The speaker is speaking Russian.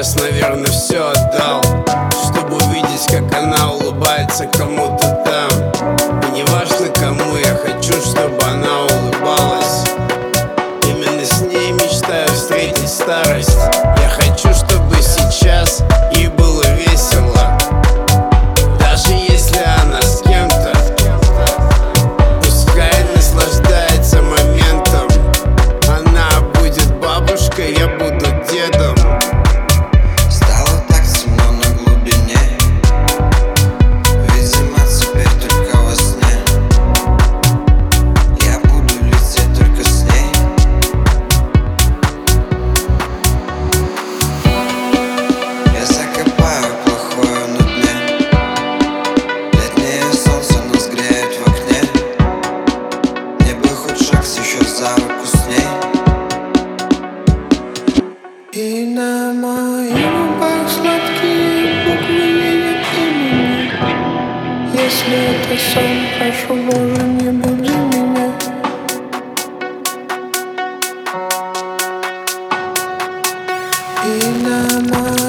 сейчас, наверное, все отдал, чтобы увидеть, как она улыбается кому-то там. И неважно кому, я хочу, чтобы она улыбалась. Именно с ней мечтаю встретить старость. Я хочу, чтобы сейчас ей было весело, даже если она с кем-то. Пускай наслаждается моментом. Она будет бабушкой, я буду дедом. Стало так темно на глубине, видимо, теперь только во сне. Я буду лететь только с ней. Я закопаю плохое на дне. Летнее солнце нас греет в окне. Мне бы хоть шаг еще за руку с ней. И на моих губах сладкие буквы ее имени. Если это сон, прошу, Боже, не буди меня. И на моих